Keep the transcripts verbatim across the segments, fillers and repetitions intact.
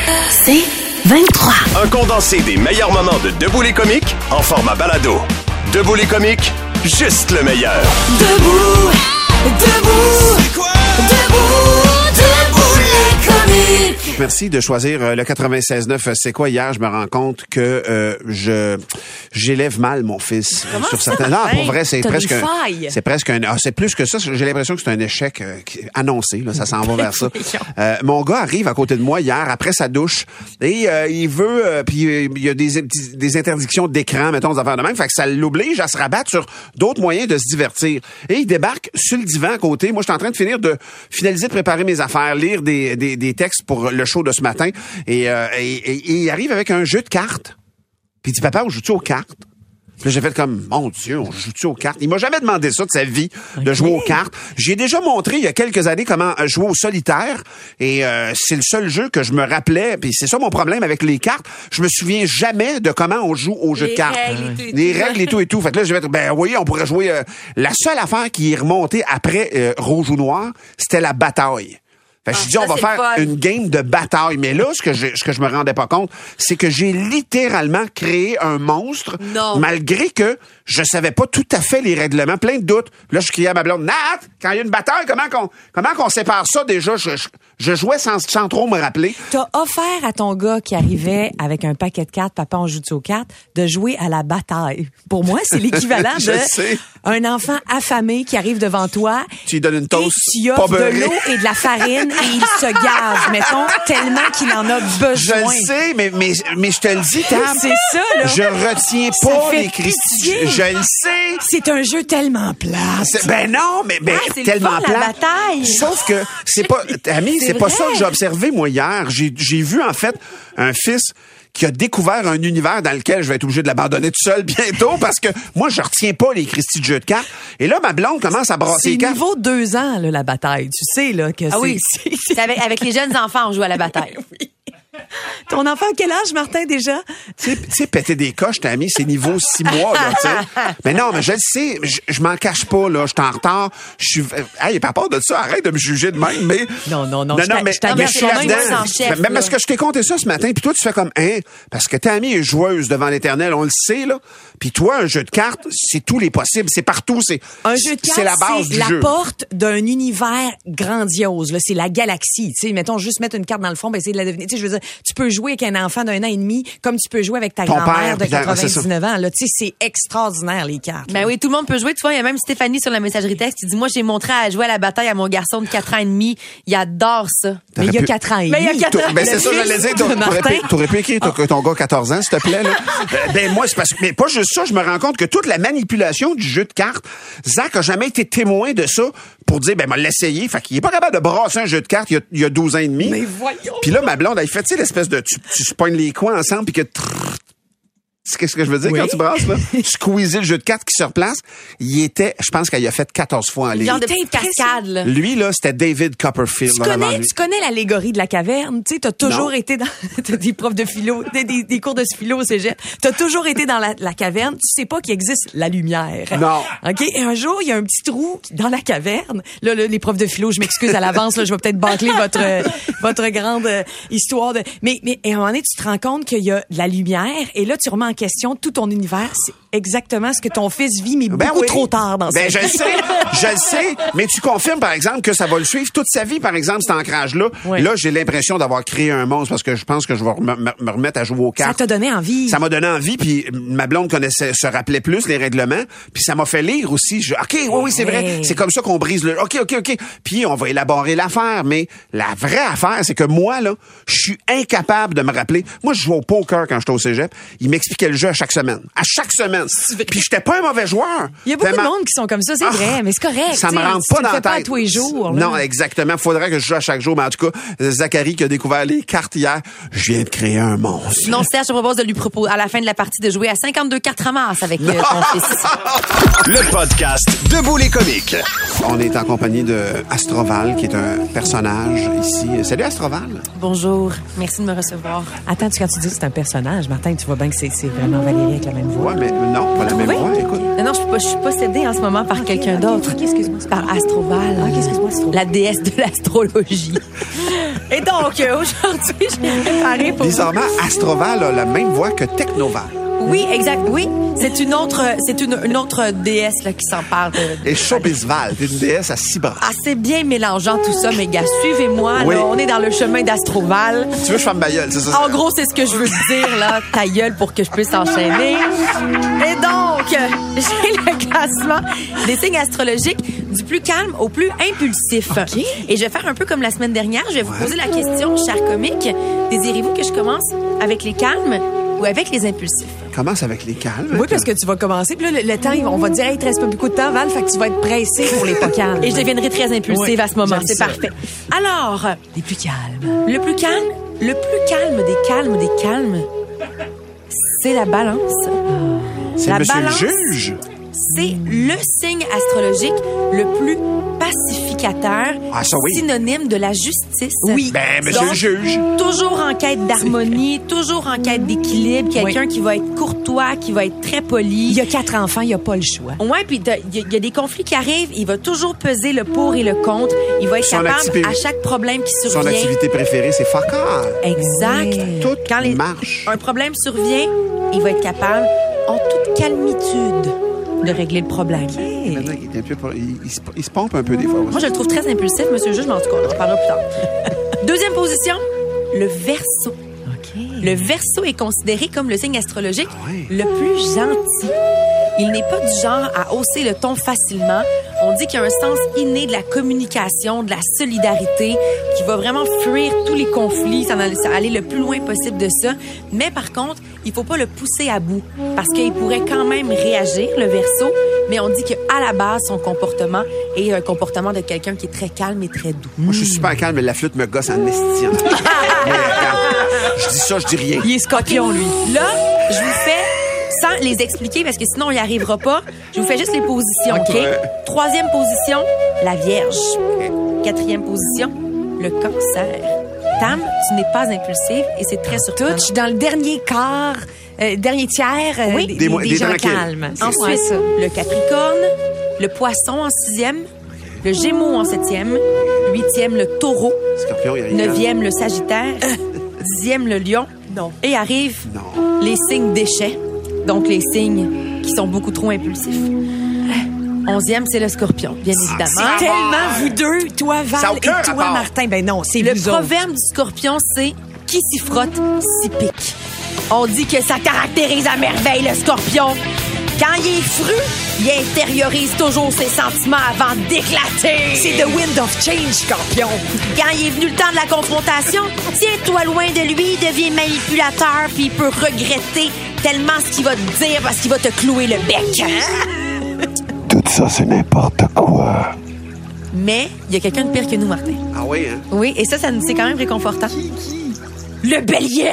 C'est vingt-trois. Un condensé des meilleurs moments de Debout les comiques en format balado. Debout les comiques, juste le meilleur. Debout, debout, c'est quoi? Debout, debout les comiques. Merci de choisir euh, le quatre-vingt-seize neuf. C'est quoi hier? Je me rends compte que euh, je j'élève mal mon fils. Comment sur ça certains. Non, pour vrai, c'est T'as presque des un, failles. c'est presque un. Ah, c'est plus que ça. J'ai l'impression que c'est un échec euh, annoncé. Là, ça s'en va vers ça. Euh, mon gars arrive à côté de moi hier après sa douche et euh, il veut. Euh, puis euh, il y a des des interdictions d'écran, mettons, des affaires de même. Fait que ça l'oblige à se rabattre sur d'autres moyens de se divertir. Et il débarque sur le divan à côté. Moi, je suis en train de finir de finaliser de préparer mes affaires, lire des des, des textes pour le show de ce matin. Et, euh, et, et, et il arrive avec un jeu de cartes. Puis il dit, papa, on joue-tu aux cartes? Puis là, j'ai fait comme, mon Dieu, on joue-tu aux cartes? Il m'a jamais demandé ça de sa vie, de okay. jouer aux cartes. J'ai déjà montré il y a quelques années comment jouer au solitaire. Et euh, c'est le seul jeu que je me rappelais. Puis c'est ça mon problème avec les cartes. Je me souviens jamais de comment on joue au jeu les de cartes. Règles et tout, les règles et tout et tout. Fait que là, j'ai fait, ben oui, on pourrait jouer... Euh, la seule affaire qui est remontée après euh, Rouge ou Noir, c'était la bataille. Fait que ah, je dis, on va faire fun. une game de bataille. Mais là, ce que je, ce que je me rendais pas compte, c'est que j'ai littéralement créé un monstre. Non. Malgré que je savais pas tout à fait les règlements. Plein de doutes. Là, je criais à ma blonde, Nat, quand il y a une bataille, comment qu'on, comment qu'on sépare ça déjà? Je, je, je jouais sans, sans trop me rappeler. T'as offert à ton gars qui arrivait avec un paquet de cartes, papa, on joue-tu aux cartes, de jouer à la bataille. Pour moi, c'est l'équivalent Je de sais. un enfant affamé qui arrive devant toi. Tu lui donnes une toast et tu pas offres de beurrée. l'eau et de la farine et il se gave, mettons, tellement qu'il en a besoin. Je le sais, mais, mais, mais je te le dis, Tam. C'est ça, là. Je retiens Ça pas fait les Christi. pitié. Je le sais. C'est un jeu tellement plat. C'est- Ben non, mais ben, Ah, c'est le tellement fun, la plat. bataille. Sauf que c'est pas, Ami, c'est, C'est pas vrai. ça que j'ai observé moi hier. J'ai, j'ai vu en fait un fils qui a découvert un univers dans lequel je vais être obligé de l'abandonner tout seul bientôt parce que moi je retiens pas les Christy de jeux de cartes. Et là ma blonde commence à brasser C'est les cartes. niveau deux ans, là, la bataille. Tu sais, là, que Ah c'est... oui, c'est- c'est avec, avec les jeunes enfants, on joue à la bataille. Ton enfant, quel âge, Martin, déjà? Tu sais- tu sais, péter des coches, t'as mis, c'est niveau six mois, là, tu sais. Mais non, mais je le sais, je, je m'en cache pas, là, je suis en retard, je suis, hey, pas peur de ça, arrête de me juger de même, mais. Non, non, non, non, je non, t'a- mais, je t'agresse mais je suis quand même là-dedans. en chef, Mais- mais parce là. que je t'ai conté ça ce matin, puis toi, tu fais comme, hein, parce que ta amie est joueuse devant l'Éternel, on le sait, là. Puis toi, un jeu de cartes, c'est tous les possibles, c'est partout, c'est. Un jeu de cartes, c'est la base du la jeu. porte d'un univers grandiose. Là, c'est la galaxie. Tu sais, mettons juste mettre une carte dans le fond, ben essayer de la deviner. Tu sais, je veux dire, tu peux jouer avec un enfant d'un an et demi, comme tu peux jouer avec ta Ton grand-mère père, de puis ta- quatre-vingt-dix-neuf ans. Là, tu sais, c'est extraordinaire les cartes. Ben oui, tout le monde peut jouer. Tu vois, il y a même Stéphanie sur la messagerie texte qui dit, moi, j'ai montré à jouer à la bataille à mon garçon de quatre ans et demi. Il adore ça. Mais il y a T'aurais pu- quatre ans et Mais il y a demi. quatre ans. Ben, c'est Le ça, fils j'allais dire. de T'aurais Martin. pu, t'aurais pu écrire ton, ton gars quatorze ans, s'il te plaît, là. Ben, ben, moi, c'est parce que, mais pas juste ça, je me rends compte que toute la manipulation du jeu de cartes, Zach a jamais été témoin de ça pour dire, ben, m'a l'essayer. Fait qu'il est pas capable de brasser un jeu de cartes il y a, il y a douze ans et demi. Mais voyons. Puis là, ma blonde, elle fait, tu sais, l'espèce de, tu, tu spognes les coins ensemble puis que, trrr, c'est qu'est-ce que je veux dire Oui. quand tu brasses, là? Squeezer le jeu de cartes qui se replace. Il était, je pense qu'elle y a fait quatorze fois en ligne. Genre de T'es petite impressionnant. cascade, là. Lui, là, c'était David Copperfield. Tu en avant connais, lui. tu connais l'allégorie de la caverne, tu sais, t'as toujours Non. été dans, t'as des profs de philo, des, des, des cours de philo au cégep, t'as toujours été dans la, la caverne, tu sais pas qu'il existe la lumière. Non. OK? Et un jour, il y a un petit trou dans la caverne. Là, là les profs de philo, je m'excuse à l'avance, là, je vais peut-être bâcler votre, euh, votre grande euh, histoire de, mais, mais, à un moment donné, tu te rends compte qu'il y a de la lumière, et là, tu remets en question tout ton univers. C'est exactement ce que ton fils vit, mais Ben beaucoup oui. trop tard dans Ben, sa je vie. le sais, je le sais, mais tu confirmes, par exemple, que ça va le suivre toute sa vie, par exemple, cet ancrage-là. Oui. Là, j'ai l'impression d'avoir créé un monstre parce que je pense que je vais me, me- me remettre à jouer aux Ça cartes. t'a donné envie. Ça m'a donné envie, puis ma blonde connaissait, se rappelait plus les règlements, puis ça m'a fait lire aussi. Je, OK, oui, oui, c'est vrai. Ouais. C'est comme ça qu'on brise le... OK, OK, OK. Puis on va élaborer l'affaire, mais la vraie affaire, c'est que moi, là, je suis incapable de me rappeler. Moi, je jouais au poker quand j'étais au cégep. Il m'expliquait le jeu à chaque semaine. À chaque semaine. Puis j'étais pas un mauvais joueur. Il y a beaucoup Tellement- de monde qui sont comme ça, c'est Ah, vrai, mais c'est correct. Ça tu me sais, rentre si pas tu dans le la fais pas tête. à tous les jours. là. Non, exactement. Faudrait que je joue à chaque jour. Mais en tout cas, Zachary qui a découvert les cartes hier, je viens de créer un monstre. Sinon, Serge te propose de lui proposer, à la fin de la partie, de jouer à cinquante-deux cartes ramasses avec euh, ton fils. Le podcast Debout les comiques. On est en compagnie de Astroval, qui est un personnage ici. Salut Astroval. Bonjour. Merci de me recevoir. Attends, tu- quand tu dis que c'est un personnage, Martin, tu vois bien que c'est c'est vraiment Valérie avec la même voix. Ouais, mais Non, pas la même Oui. voix, écoute. Non, non, je suis pas, je suis possédée en ce moment par quelqu'un d'autre. Excuse-moi. Par Astroval. Ah, excuse-moi, Astroval. La déesse de l'astrologie. Et donc, euh, aujourd'hui, je m'ai préparée pour... Bizarrement, Astroval a la même voix que Technoval. Oui, exact. Oui, c'est une autre, c'est une, une autre déesse là, qui s'empare de... Et Showbizval, c'est une déesse à six bras. Assez bien mélangeant tout ça, mes gars. Suivez-moi. Oui. Là, on est dans le chemin d'Astroval. Tu veux que je ferme ma gueule, c'est ça? En gros, c'est ce que je veux te dire, là. Ta gueule pour que je puisse enchaîner. Et donc, euh, j'ai le classement des signes astrologiques du plus calme au plus impulsif. OK. Et je vais faire un peu comme la semaine dernière. Je vais vous poser la question, cher comique. Désirez-vous que je commence avec les calmes ou avec les impulsifs? Commence avec les calmes. Oui, parce que tu vas commencer. Puis là, le, le temps, on va te dire, hey, il te reste pas beaucoup de temps, Val, fait que tu vas être pressé pour les pas calmes. Et je deviendrai très impulsive Oui, à ce moment. j'aime C'est ça. parfait. Alors, Les plus calmes. le plus calme, le plus calme des calmes des calmes, c'est la balance. c'est la monsieur balance- le juge. C'est le signe astrologique le plus pacificateur, Ah, ça oui. synonyme de la justice. Oui. Ben, monsieur Donc, le juge. Toujours en quête d'harmonie, toujours en quête d'équilibre, quelqu'un Oui. qui va être courtois, qui va être très poli. Il y a quatre enfants, il n'y a pas le choix. Ouais, puis t'as- il y, a- il y a des conflits qui arrivent, il va toujours peser le pour et le contre. Il va être Son capable activité- à chaque problème qui Son survient. activité préférée, c'est fuck all. Exact. Oui. Tout Quand les- marche. un problème survient, il va être capable, en toute calmitude, de régler le problème. Maintenant, il, est un peu- il- il se- il se pompe un peu des fois. Moi, je le trouve très impulsif, monsieur le juge, mais en tout cas, on en parlera plus tard. Deuxième position, le Verseau. OK. Le Verseau est considéré comme le signe astrologique Ah ouais. le plus gentil. Il n'est pas du genre à hausser le ton facilement. On dit qu'il y a un sens inné de la communication, de la solidarité, qui va vraiment fuir tous les conflits, s'en aller, aller le plus loin possible de ça. Mais par contre, il faut pas le pousser à bout, parce qu'il pourrait quand même réagir, le Verseau. Mais on dit qu'à la base, son comportement est un comportement de quelqu'un qui est très calme et très doux. Moi, je suis super calme, mais la flûte me gosse en esti. Mais, regarde, je dis ça, je dis rien. Il est scorpion, lui. Là, je vous fais, sans les expliquer, parce que sinon on n'y arrivera pas, je vous fais juste les positions, OK? Ouais. Troisième position, la Vierge. Quatrième position, le Cancer. Tam, tu n'es pas impulsive et c'est très Tout, surprenant. je suis dans le dernier quart, euh, dernier tiers euh, Oui. des, Des des, mo- des des gens tranquilles. calmes. C'est Ensuite, ouais, ça. le Capricorne, le Poisson en sixième, le Gémeaux en septième, huitième, le Taureau, Scorpion, il y a rien. neuvième, le Sagittaire, dixième, le Lion. Non. Et arrive Non. les signes déchets, donc les signes qui sont beaucoup trop impulsifs. Onzième, c'est le Scorpion, bien évidemment. C'est tellement vous deux, toi, Ça a Val, et aucun toi, rapport. Martin. Ben non, c'est Le vous autres. proverbe du Scorpion, c'est « Qui s'y frotte, s'y pique ». On dit que ça caractérise à merveille le Scorpion. Quand il est fru, il intériorise toujours ses sentiments avant d'éclater. C'est the wind of change, Scorpion. Quand il est venu le temps de la confrontation, tiens-toi loin de lui, il devient manipulateur, puis il peut regretter tellement ce qu'il va te dire parce qu'il va te clouer le bec. Tout ça, c'est n'importe quoi. Mais il y a quelqu'un de pire que nous, Martin. Ah oui, hein? Oui, et ça, ça nous c'est quand même réconfortant. Le bélier!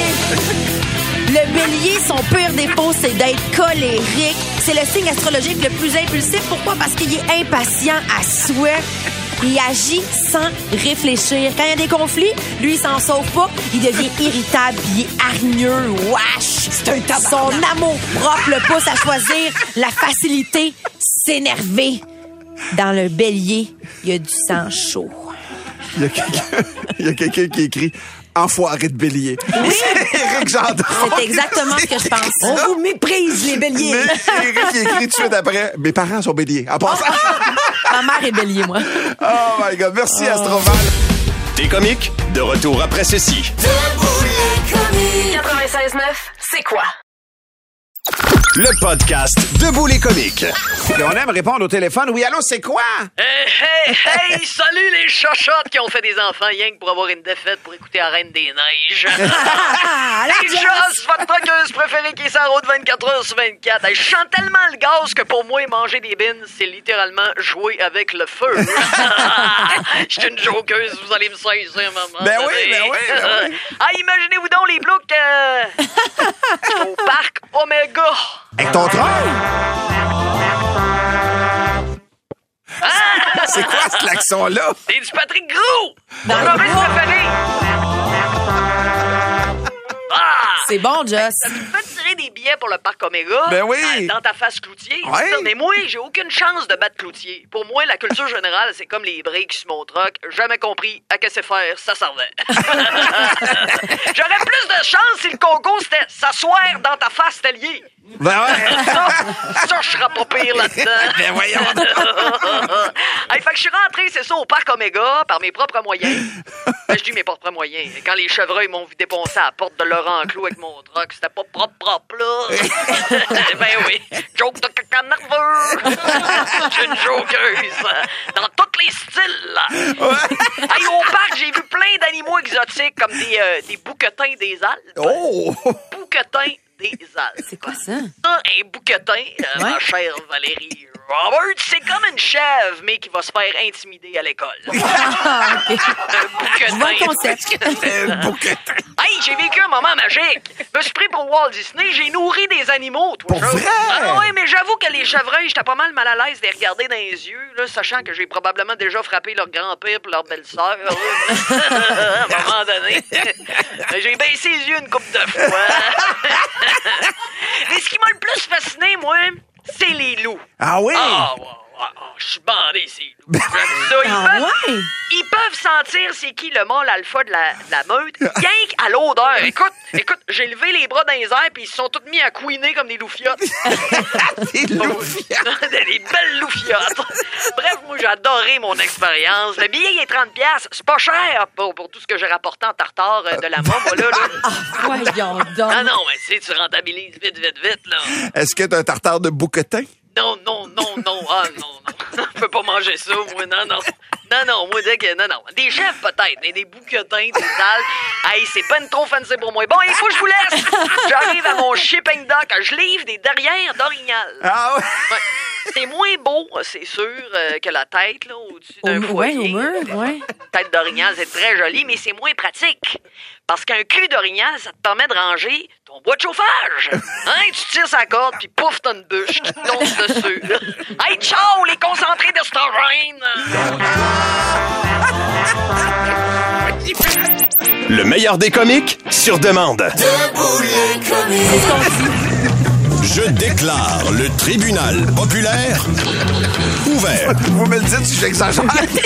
Le bélier, son pire défaut, c'est d'être colérique. C'est le signe astrologique le plus impulsif. Pourquoi? Parce qu'il est impatient à souhait. Il agit sans réfléchir. Quand il y a des conflits, lui, il s'en sauve pas. Il devient irritable, puis il est hargneux. Wesh! C'est un tabarnak. Son amour propre le pousse à choisir la facilité, s'énerver. Dans le bélier, il y a du sang chaud. Il y a quelqu'un il y a quelqu'un qui écrit Enfoiré de bélier. C'est Éric Gendron. C'est exactement ce que je pense. On vous méprise, les béliers. Mais Éric qui écrit tout de suite après Mes parents sont béliers. En passant. Ma mère est bélier, moi. Oh my God. Merci, Astroval. T'es comique? De retour après ceci. quatre-vingt-seize neuf, c'est quoi? Le podcast Debout les comiques. Et on aime répondre au téléphone. Oui, allô, c'est quoi? Hey, hey, hey, salut les chochottes qui ont fait des enfants rien que pour avoir une défaite pour écouter la Reine des Neiges. Les Joss, votre truckeuse préférée qui est sur la route vingt-quatre heures sur vingt-quatre. Hey, je sens tellement le gaz que pour moi, manger des bines, c'est littéralement jouer avec le feu. Je suis une jokeuse, vous allez me saisir, maman. Ben oui, ben oui, ben oui. Ah, imaginez-vous donc les blocs euh, au parc Omega. Avec ton trône? C'est quoi ce klaxon-là? C'est du Patrick Gros! Mon humoriste préféré! Ah! C'est bon, Joss. Ça me fait tirer offrir des billets pour le parc Omega. Ben oui. euh, Dans ta face Cloutier. Ouais. c'est ça. Mais moi, j'ai aucune chance de battre Cloutier. Pour moi, la culture générale, c'est comme les breaks sur mon truck. Jamais compris à qu'est-ce que faire, ça servait. J'aurais plus de chance si le concours c'était s'asseoir dans ta face, t'es lié. Ben ouais. Ça, ça je serais pas pire là-dedans. Ben voyons. Hey, fait que je suis rentré, c'est ça, au parc Omega par mes propres moyens. Ben, je dis mes propres moyens. Quand les chevreuils m'ont vu déponcer à la porte de leur enclos avec mon truck, c'était pas propre, propre, là. Ben oui. Joke de caca nerveux. Je suis une jokeuse. Dans tous les styles, là. Hey, au parc, j'ai vu plein d'animaux exotiques comme des, euh, des bouquetins des Alpes. Oh! Bouquetins des Alpes. C'est quoi ça? Ça, un bouquetin, euh, ma chère Valérie Robert, c'est comme une chèvre, mais qui va se faire intimider à l'école. Ah, OK. Un bouquetin. Je vois le concept. Un bouquetin. Hey, j'ai vécu un moment magique. Je me suis pris pour Walt Disney, j'ai nourri des animaux, toi. Pour chose. vrai? Ah oui, mais j'avoue que les chevreuils, j'étais pas mal mal à l'aise de les regarder dans les yeux, là, sachant que j'ai probablement déjà frappé leur grand-père pour leur belle-sœur. là. À un moment donné. J'ai baissé les yeux une couple de fois. Mais ce qui m'a le plus fasciné, moi, c'est les loups. Ah oui? Ah, ouais, ouais, ouais, je suis bandé, ces loups. J'aime ça. Ils, Ah peuvent, ouais? ils peuvent sentir c'est qui le mâle alpha de la, de la meute, rien qu'à l'odeur. Écoute, écoute, j'ai levé les bras dans les airs puis ils se sont tous mis à couiner comme des loufiottes. Des loufiottes. Des belles loufiottes. Bref, moi, j'ai adoré mon expérience. Le billet, il est trente piastres. C'est pas cher pour, pour tout ce que j'ai rapporté en tartare euh, de la mort, moi, là. là. Voyons donc. Ah non, mais tu sais, tu rentabilises vite, vite, vite, là. Est-ce que t'as un tartare de bouquetin? Non, non, non, non, ah non, non. Je peux pas manger ça, moi, non, non. Non, non, moi, dès que, non, non. Des chefs, peut-être, mais des bouquetins, des dalles. Hey, c'est pas une trop fancy pour moi. Bon, il faut que je vous laisse. J'arrive à mon shipping dock. Je livre des derrières d'orignal. Ah ouais? Ouais. C'est moins beau, c'est sûr, euh, que la tête, là, au-dessus d'un Au- foyer. ouais, au mur, ouais. Tête d'orignal, c'est très joli, mais c'est moins pratique. Parce qu'un cul d'orignal, ça te permet de ranger ton bois de chauffage. Hein? Tu tires sa corde, puis pouf, t'as une bûche qui te tombe dessus. Hey, ciao, les concentrés d'estrogène! Le meilleur des comiques sur demande. Debout les comiques. Je déclare le tribunal populaire ouvert. Vous me le dites si j'exagère.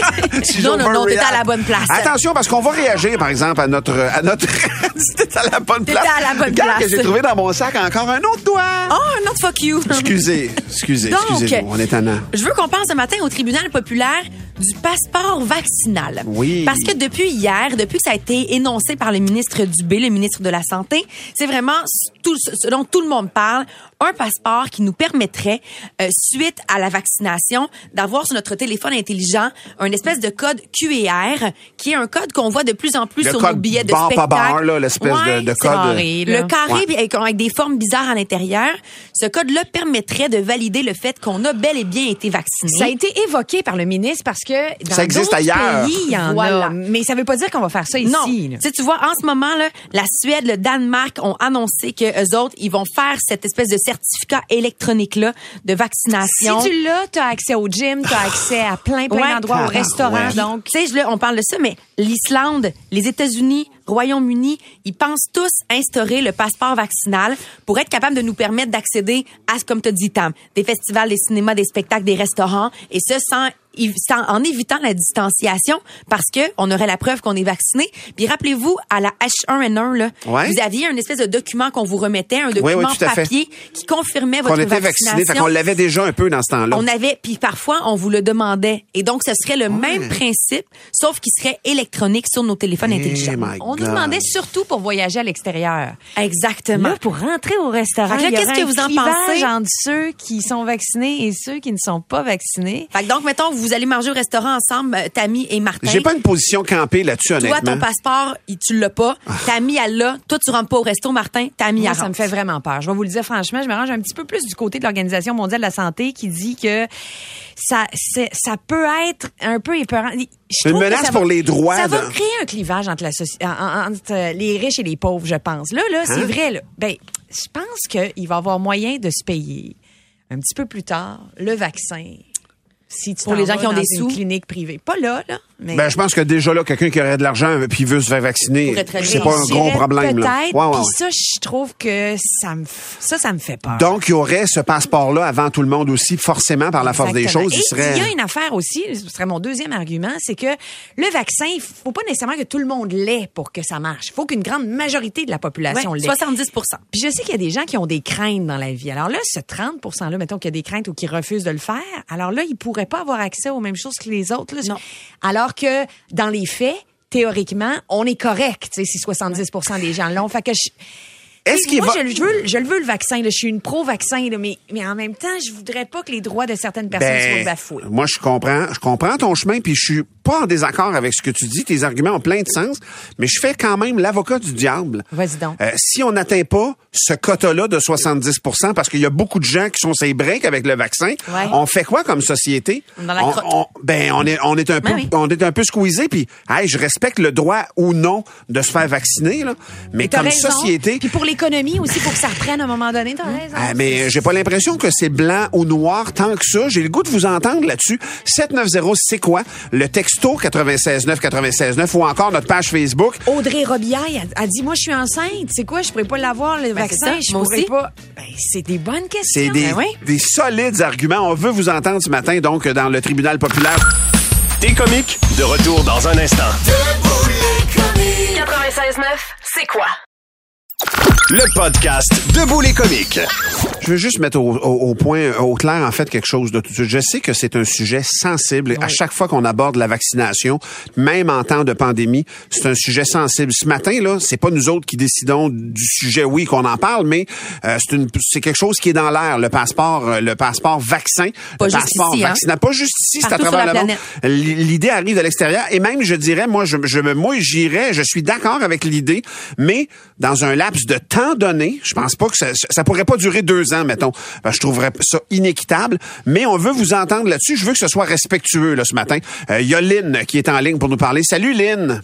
Si Non, non, non, t'es j'overreact. à la bonne place. Attention, parce qu'on va réagir, par exemple, à notre... À notre... T'es à la bonne T'étais place. à la bonne Regarde place. que j'ai trouvé dans mon sac encore un autre doigt. Oh, un autre fuck you. Excusez, excusez, Donc, excusez-nous, on est tannant. Je veux qu'on pense ce matin au tribunal populaire du passeport vaccinal. Oui. Parce que depuis hier, depuis que ça a été énoncé par le ministre Dubé, le ministre de la Santé, c'est vraiment tout, ce dont tout le monde parle, un passeport qui nous permettrait, euh, suite à la vaccination, d'avoir sur notre téléphone intelligent un espèce de code Q R, qui est un code qu'on voit de plus en plus Le sur nos code billets de barre spectacle. par barre, là, l'espèce Ouais, de, de c'est code. carré, là. Le carré Ouais. puis avec, avec des formes bizarres à l'intérieur. Ce code-là permettrait de valider le fait qu'on a bel et bien été vacciné. Ça a été évoqué par le ministre parce que dans Ça existe d'autres ailleurs. pays, il y en Voilà. a. Mais ça veut pas dire qu'on va faire ça ici. Non. là. Tu sais, tu vois, en ce moment, là, la Suède, le Danemark ont annoncé que eux autres, ils vont faire cette espèce de certificat électronique-là de vaccination. Si tu l'as, tu as accès au gym, tu as accès à plein, plein Ouais. d'endroits, au Ah, restaurant. ouais. Donc, Tu sais, je- là, on parle de ça, mais l'Islande, les États-Unis, Royaume-Uni, ils pensent tous instaurer le passeport vaccinal pour être capable de nous permettre d'accéder à, comme tu as dit, Tam, des festivals, des cinémas, des spectacles, des restaurants, et ce, sans, sans- en évitant la distanciation, parce que on aurait la preuve qu'on est vacciné. Puis rappelez-vous, à la H un N un, là, Ouais. vous aviez un espèce de document qu'on vous remettait, un document oui, tout à fait. papier qui confirmait votre Qu'on était vaccination. vacciné, fait qu'on l'avait déjà un peu dans ce temps-là. On avait, puis parfois, on vous le demandait. Et donc, ce serait le même principe, sauf qu'il serait électronique sur nos téléphones Eh intelligents. my on nous God. demandait surtout pour voyager à l'extérieur. Exactement. Là, pour rentrer au restaurant, Fait que là, il y qu'est-ce aurait que un vous en clivage pensez? entre ceux qui sont vaccinés et ceux qui ne sont pas vaccinés. Fait que donc, mettons, vous allez manger au restaurant ensemble, euh, Tammy et Martin. J'ai pas une position campée là-dessus, Toi, honnêtement. ton passeport, il- tu l'as pas. Tammy, elle l'a. Toi, tu rentres pas au resto, Martin. Tammy, Moi, elle ça me rentre. fait vraiment peur. Je vais vous le dire franchement, je me range un petit peu plus du côté de l'Organisation mondiale de la santé qui dit que ça, c'est- ça peut être un peu épeurant. Je Une trouve que menace ça pour va- les droits Ça va de- créer un clivage entre, la soci- en- en- entre euh, les riches et les pauvres, je pense. Là, là, c'est Hein? vrai. Là. Ben, je pense qu'il va y avoir moyen de se payer un petit peu plus tard le vaccin si tu Pour t'en les gens vas qui ont dans des une sous. clinique privée. Pas là, là. Mais Ben, je pense que déjà là, quelqu'un qui aurait de l'argent puis veut se faire vacciner, Pourrait très c'est bien. pas un je gros dirais problème. Là. Peut-être. Ouais, ouais, Puis ouais. ça, je trouve que ça me, f- ça, ça me fait peur. Donc, il y aurait ce passeport-là avant tout le monde aussi, forcément, par la force des Exactement. choses. Il Et serait... il y a une affaire aussi, ce serait mon deuxième argument, c'est que le vaccin, il faut pas nécessairement que tout le monde l'ait pour que ça marche. Il faut qu'une grande majorité de la population Ouais, l'ait. soixante-dix pour cent. Puis je sais qu'il y a des gens qui ont des craintes dans la vie. Alors là, ce trente pour cent-là, mettons qu'il y a des craintes ou qui refusent de le faire, alors là, ils pourraient pas avoir accès aux mêmes choses que les autres. Là. Non. Alors que dans les faits, théoriquement, on est correct, tu sais, si soixante-dix pour cent des gens l'ont. Fait que je... Est-ce qu'il Moi, va... je, je veux, je le veux, le vaccin. Là. Je suis une pro-vaccin, là, mais, mais en même temps, je voudrais pas que les droits de certaines personnes Ben, soient bafoués. moi, je comprends, je comprends ton chemin, puis je suis pas en désaccord avec ce que tu dis. Tes arguments ont plein de sens, mais je fais quand même l'avocat du diable. Vas-y donc. Euh, si on n'atteint pas ce quota-là de soixante-dix pour cent, parce qu'il y a beaucoup de gens qui sont ces breaks avec le vaccin, Ouais. on fait quoi comme société? Dans la on, crotte. on- ben, on est, on est un peu, Ben oui. on est un peu squeezé, puis, hey, je respecte le droit ou non de se faire vacciner, là, mais T'as comme raison. société, Puis pour l'économie aussi, pour que ça reprenne à un moment donné, t'as raison. ah, mais j'ai pas l'impression que c'est blanc ou noir tant que ça. J'ai le goût de vous entendre là-dessus. sept neuf zéro, c'est quoi? Le texto quatre-vingt-seize neuf quatre-vingt-seize neuf ou encore notre page Facebook. Audrey Robillard a, a dit, moi, je suis enceinte. C'est quoi? Je pourrais pas l'avoir, le Ben, c'est vaccin. ça. Je Moi pourrais aussi. pas. Ben, c'est des bonnes questions. C'est des, Ben oui. des solides arguments. On veut vous entendre ce matin, donc, dans le tribunal populaire. T'es comique, de retour dans un instant. quatre-vingt-seize neuf, c'est quoi? Le podcast Debout les comiques. Je veux juste mettre au, au, au point, au clair, en fait, quelque chose de tout de suite. Je sais que c'est un sujet sensible. À chaque fois qu'on aborde la vaccination, même en temps de pandémie, c'est un sujet sensible. Ce matin, là, c'est pas nous autres qui décidons du sujet, oui, qu'on en parle, mais euh, c'est une, c'est quelque chose qui est dans l'air. Le passeport, euh, le passeport vaccin, Pas le juste passeport ici, hein. vaccinal. Pas juste ici, c'est à Partout sur travers la le monde. L'idée arrive de l'extérieur. Et même, je dirais, moi, je, je me, moi, j'irais, je suis d'accord avec l'idée, mais dans un laps de temps donné, je pense pas que ça, ça pourrait pas durer deux ans, mettons. Ben, je trouverais ça inéquitable, mais on veut vous entendre là-dessus. Je veux que ce soit respectueux, là, ce matin. Il euh, y a Lynn qui est en ligne pour nous parler. Salut, Lynn.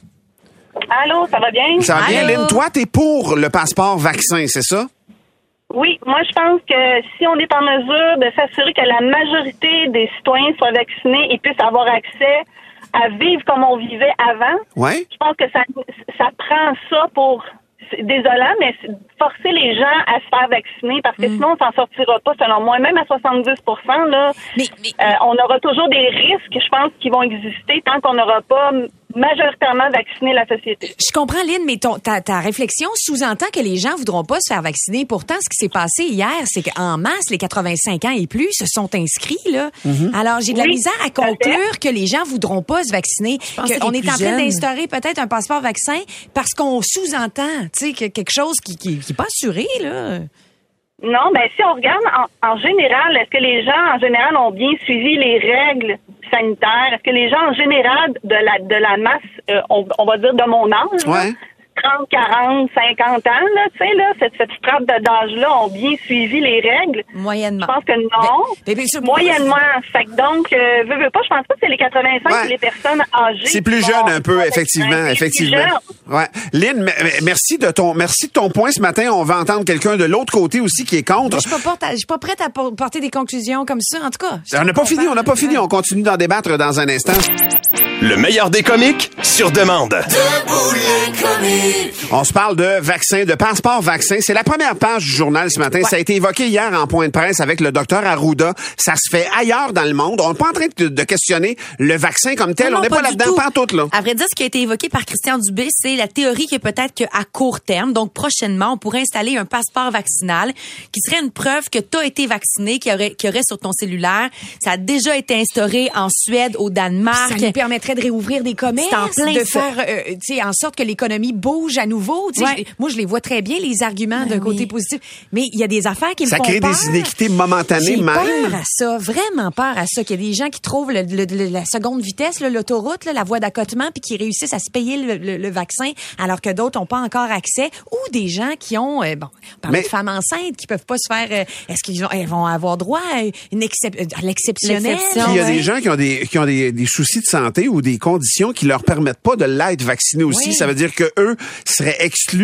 Allô, ça va bien? Ça va bien, Allô? Lynn? Toi, t'es pour le passeport vaccin, c'est ça? Oui, moi je pense que si on est en mesure de s'assurer que la majorité des citoyens soient vaccinés et puissent avoir accès à vivre comme on vivait avant, Ouais? je pense que ça, ça prend ça pour... c'est désolant, mais c'est forcer les gens à se faire vacciner parce que sinon on s'en sortira pas, selon moi. Même à soixante-dix pour cent, là, Mais- mais- euh, on aura toujours des risques, je pense, qui vont exister tant qu'on n'aura pas majoritairement vacciné la société. Je comprends, Lynn, mais ton, ta, ta réflexion sous-entend que les gens voudront pas se faire vacciner. Pourtant, ce qui s'est passé hier, c'est qu'en masse, les quatre-vingt-cinq ans et plus se sont inscrits, là. Alors, j'ai de la Oui, misère à tout à fait. conclure que les gens voudront pas se vacciner. pense que On les est plus en train jeunes- d'instaurer peut-être un passeport vaccin parce qu'on sous-entend, tu sais, que quelque chose qui, qui, qui est pas assuré, là. Non, ben si on regarde en, en général, est-ce que les gens en général ont bien suivi les règles sanitaires? Est-ce que les gens en général de la de la masse, euh, on, on va dire de mon âge, là, Ouais. trente, quarante, cinquante ans, là, tu sais, là, cette, cette strate d'âge-là ont bien suivi les règles? Moyennement. Je pense que non. Mais- mais- mais- Moyennement. Fait que donc, euh, veux, veux pas, je pense pas que c'est les quatre-vingt-cinq, Ouais. c'est les personnes âgées. C'est plus qui jeune vont- un peu, effectivement, C'est plus effectivement. jeune. Ouais. Lynn, m- m- merci de ton, merci de ton point ce matin. On va entendre quelqu'un de l'autre côté aussi qui est contre. Je suis pas, porte à- je suis pas prête à por- porter des conclusions comme ça, en tout cas. On n'a pas fini, on n'a pas fini. On continue d'en débattre dans un instant. Le meilleur des comiques sur demande. On se parle de vaccin, de passeport vaccin. C'est la première page du journal ce matin. Ça a été évoqué hier en point de presse avec le docteur Arruda. Ça se fait ailleurs dans le monde. On n'est pas en train de, de questionner le vaccin comme tel. Non, on n'est non, pas, pas du là-dedans, tout. pas en tout, là. À vrai dire, ce qui a été évoqué par Christian Dubé, c'est la théorie que peut-être qu'à court terme, donc prochainement, on pourrait installer un passeport vaccinal qui serait une preuve que tu as été vacciné, qui aurait, qui aurait sur ton cellulaire. Ça a déjà été instauré en Suède, au Danemark. Ça nous permettrait de réouvrir des commerces, C'est en plein de ça. faire, euh, tu sais, en sorte que l'économie bouge à nouveau. Tu sais, Ouais. je- moi, je les vois très bien, les arguments d'un Ben côté oui. positif. Mais il y a des affaires qui Ça me font crée peur. des inéquités momentanées J'ai même. peur à ça, vraiment peur à ça, qu'il y a des gens qui trouvent le- le- le- la seconde vitesse, là, l'autoroute, là, la voie d'accotement, puis qui réussissent à se payer le, le- le vaccin, alors que d'autres n'ont pas encore accès, ou des gens qui ont, euh, bon, on parle Mais- de femmes enceintes qui peuvent pas se faire, euh, est-ce qu'ils ont- elles vont avoir droit à une excep- à l'exceptionnel? L'exception. Puis il y a ouais. des gens qui ont des qui ont des, des soucis de santé ou des conditions qui leur permettent pas de l'être vacciné aussi. Oui. Ça veut dire que eux seraient exclus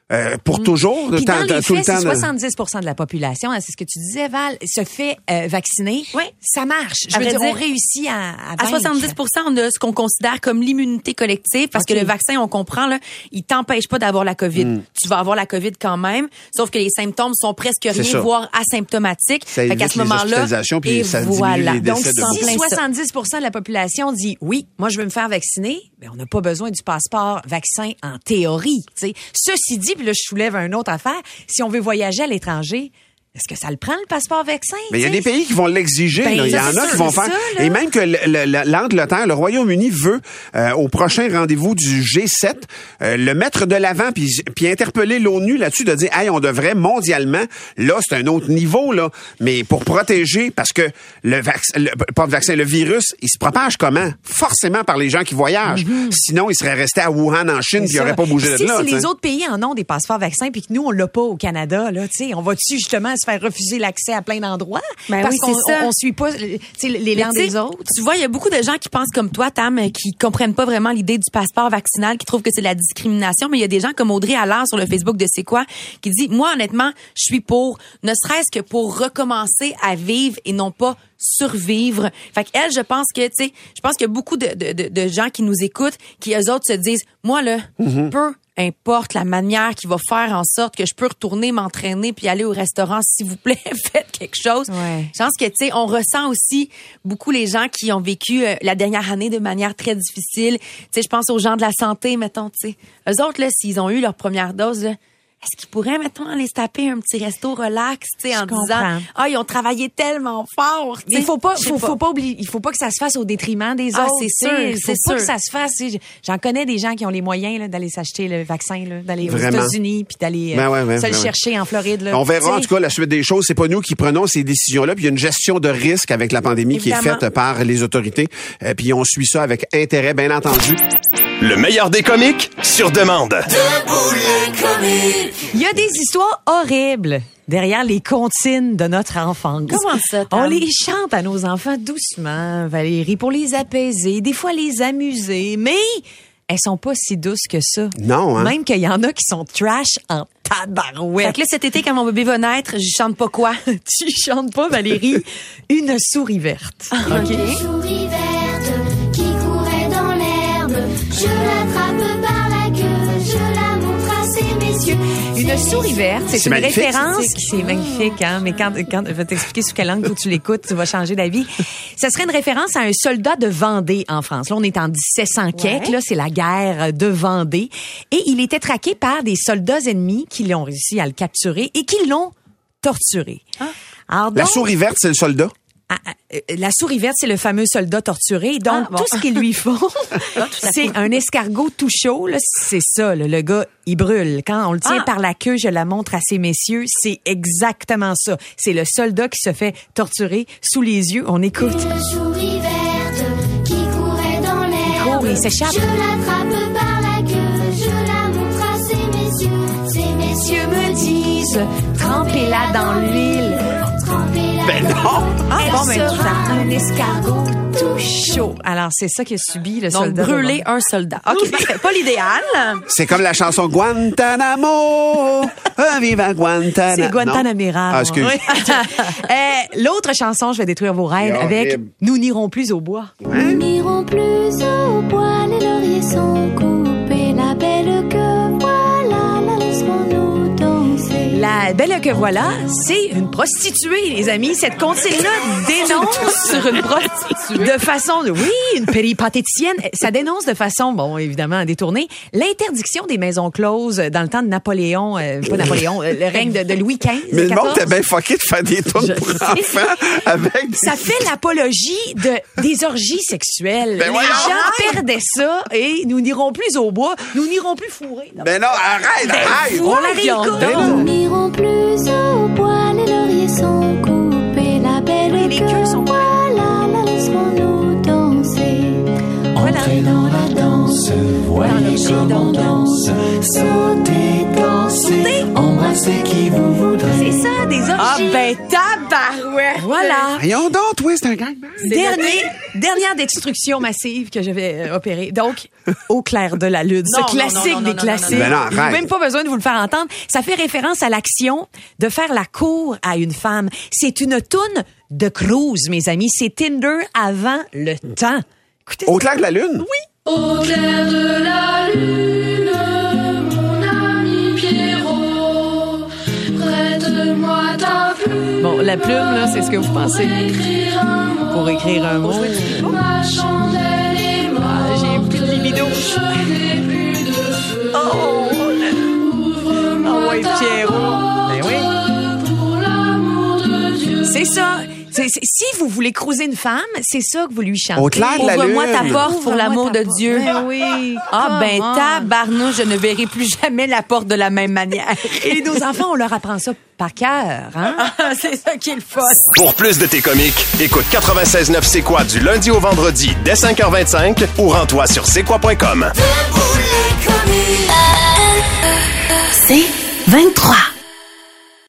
Euh, pour toujours, Puis temps, dans les tout faits, le temps. c'est de- soixante-dix pour cent de la population, hein, c'est ce que tu disais, Val, se fait euh, vacciner. Oui. Ça marche. Je À veux vrai dire, on dire, réussit à, à, À vaincre. soixante-dix pour cent, on a ce qu'on considère comme l'immunité collective parce Okay. que le vaccin, on comprend, là, il t'empêche pas d'avoir la COVID. Mm. Tu vas avoir la COVID quand même, sauf que les symptômes sont presque rien, ça. voire asymptomatiques. Ça Fait évite qu'à ce les moment-là, hospitalisations, puis et ça diminue voilà. les Donc, décès de c'est en beaucoup. plein Si ça. soixante-dix pour cent de la population dit oui, moi je veux me faire vacciner, ben on n'a pas besoin du passeport vaccin en théorie. T'sais. Ceci dit, puis là je soulève une autre affaire, si on veut voyager à l'étranger, est-ce que ça le prend le passeport vaccin? Mais il y a t'sais? des pays qui vont l'exiger. Ben, là. Il y ça, en c'est a sûr, qui vont c'est faire. ça, là. Et même que le- le- le- l'Angleterre, le Royaume-Uni veut, euh, au prochain rendez-vous du G sept, euh, le mettre de l'avant puis, puis interpeller l'ONU là-dessus de dire, hey, on devrait mondialement, là, c'est un autre niveau, là, mais pour protéger, parce que le vaccin, le, pas le vaccin, le virus, il se propage comment? Forcément par les gens qui voyagent. Sinon, il serait resté à Wuhan, en Chine, puis il n'aurait pas bougé de si, là. Si t'sais. les autres pays en ont des passeports vaccins puis que nous, on l'a pas au Canada, là, tu sais, on va-tu justement se faire refuser l'accès à plein d'endroits? Ben parce oui, qu'on c'est ça. on, on suit pas tu sais, l'élan Mais tu sais, des autres. Tu vois, il y a beaucoup de gens qui pensent comme toi, Tam, euh, qui comprennent pas vraiment l'idée du passeport vaccinal, qui trouvent que c'est la discrimination. Mais il y a des gens comme Audrey Allard sur le Facebook de C'est quoi, qui dit, moi, honnêtement, je suis pour, ne serait-ce que pour recommencer à vivre et non pas survivre. Fait qu'elle, je pense que, tu sais, je pense qu'il y a beaucoup de, de, de, de gens qui nous écoutent, qui eux autres se disent, moi, là, peu importe la manière qui va faire en sorte que je peux retourner m'entraîner puis aller au restaurant, s'il vous plaît, faites quelque chose. Ouais. Je pense que, tu sais, on ressent aussi beaucoup les gens qui ont vécu euh, la dernière année de manière très difficile. Tu sais, je pense aux gens de la santé, mettons, tu sais. Eux autres, là, s'ils ont eu leur première dose, là, est-ce qu'ils pourraient, mettons, aller se taper un petit resto relax, tu sais, en comprends. disant, ah, ils ont travaillé tellement fort, tu sais. Il faut pas, Je sais faut, faut pas oublier, il faut pas que ça se fasse au détriment des Ah, autres. c'est tu sais. sûr, Il faut c'est pas sûr. que ça se fasse. tu sais. J'en connais des gens qui ont les moyens là, d'aller s'acheter le vaccin, là, d'aller aux Vraiment. États-Unis puis d'aller euh, Ben ouais, ouais, se ben le ouais. chercher en Floride. Là. On verra en Tu sais. tout cas la suite des choses. C'est pas nous qui prenons ces décisions-là. Puis il y a une gestion de risque avec la pandémie qui est Évidemment. faite par les autorités. Euh, puis on suit ça avec intérêt, bien entendu. Le meilleur des comiques sur demande. Debout les comiques. Il y a des histoires horribles derrière les comptines de notre enfance. Comment ça, Tam? On les chante à nos enfants doucement, Valérie, pour les apaiser, des fois les amuser, mais elles sont pas si douces que ça. Non, hein? Même qu'il y en a qui sont trash en tabarouette. Fait que là, cet été, quand mon bébé va naître, je chante pas quoi? Tu chantes pas, Valérie, une souris verte. OK? Une souris verte qui courait dans l'herbe. Je l'attrape par la queue, je la montre à ces messieurs. Une souris verte, c'est C'est une magnifique. référence. C'est magnifique, hein? Mais quand, quand, je vais t'expliquer sous quelle langue où tu l'écoutes, tu vas changer d'avis. Ça serait une référence à un soldat de Vendée en France. Là, on est en dix-sept cents quelques, là, c'est la guerre de Vendée. Et il était traqué par des soldats ennemis qui l'ont réussi à le capturer et qui l'ont torturé. Alors, La donc, souris verte, c'est le soldat. ah, ah, euh, la souris verte, c'est le fameux soldat torturé. Donc, Ah, bon. tout ce qu'ils lui font, c'est un escargot tout chaud. là. C'est ça, là, le gars, il brûle. Quand on le tient Ah. par la queue, je la montre à ces messieurs, c'est exactement ça. C'est le soldat qui se fait torturer sous les yeux. On écoute. Une souris verte qui courait dans l'herbe. court et il s'échappe. Je l'attrape par la queue, je la montre à ces messieurs. Ces messieurs me disent, trempez-la dans l'huile. trempez-la Ben dans non! Ah, Elle bon, ben, sera un escargot tout chaud. Alors, c'est ça qu'il a subi, le Donc, soldat. de brûler Vendée. un soldat. OK, parfait. Pas l'idéal. C'est comme la chanson Guantanamo. Un viva Guantanamo. C'est Guantanamera. Ah, excuse. Oui. Euh, L'autre chanson, je vais détruire vos rêves, C'est avec horrible. Nous n'irons plus au bois. Nous n'irons plus au bois, les lauriers sont coupés, la belle que voilà, la laisse-moi-nous danser. La belle que voilà, c'est une prostituée, les amis. Cette comptine-là dénonce sur une prostituée. De façon, de- oui, une péripatéticienne. Ça dénonce de façon, bon, évidemment, détournée, l'interdiction des maisons closes dans le temps de Napoléon, euh, pas Napoléon, euh, le règne de, de Louis quinze. Mais le monde quatorze. était bien fucké de faire des tunes pour enfants avec des... Ça fait l'apologie de des orgies sexuelles. Ben les voyons. gens perdaient ça et nous n'irons plus au bois, nous n'irons plus fourrer. Ben non, arrête, arrête! On la réécoute. Ben Nous non. n'irons plus au bois, les lauriers sont coupés, la belle Oui, les que queues sont coupées. voilà, la laisse-moi-nous danser. Voilà. dans la danse, voyez comme on danse. Sautez, dansez, embrassez qui vous voudrez. C'est ça, des orgies. Ah, ben, tabarouette! Tabarouette. Voilà. Voyons donc, toi, c'est un gang. Dernier, dernière destruction massive que je vais euh, opérer. Donc, Au clair de la lune. Non, Ce non, classique non, non, des non, classiques. non, non, non. Ben non, arrête. Même pas besoin de vous le faire entendre. Ça fait référence à l'action de faire la cour à une femme. C'est une toune de cruise, mes amis. C'est Tinder avant le temps. Écoutez. Au clair de la lune? Oui. Au clair de la lune, mon ami Pierrot, prête-moi ta plume. Bon, la plume, là, c'est ce que vous pensez. Pour écrire un mot. Ma chandelle est morte. Ah, j'ai plus de libido. Je n'ai plus de feu. Oh, Ouvre-moi oh ouais, ta Pierrot. Ben oui. pour l'amour de Dieu. C'est ça. C'est, c'est, si vous voulez cruiser une femme, c'est ça que vous lui chantez. Au clair de la lune. Ouvre-moi ta porte pour l'amour de Dieu. Ben oui. Ah, ben, Come on. tabarnouche, je ne verrai plus jamais la porte de la même manière. Et nos enfants, on leur apprend ça par cœur, hein? C'est ça qui est le fun. Pour plus de tes comiques, écoute quatre-vingt-seize neuf C'est quoi du lundi au vendredi dès cinq heures vingt-cinq ou rends-toi sur c'est quoi point com. C'est vingt-trois.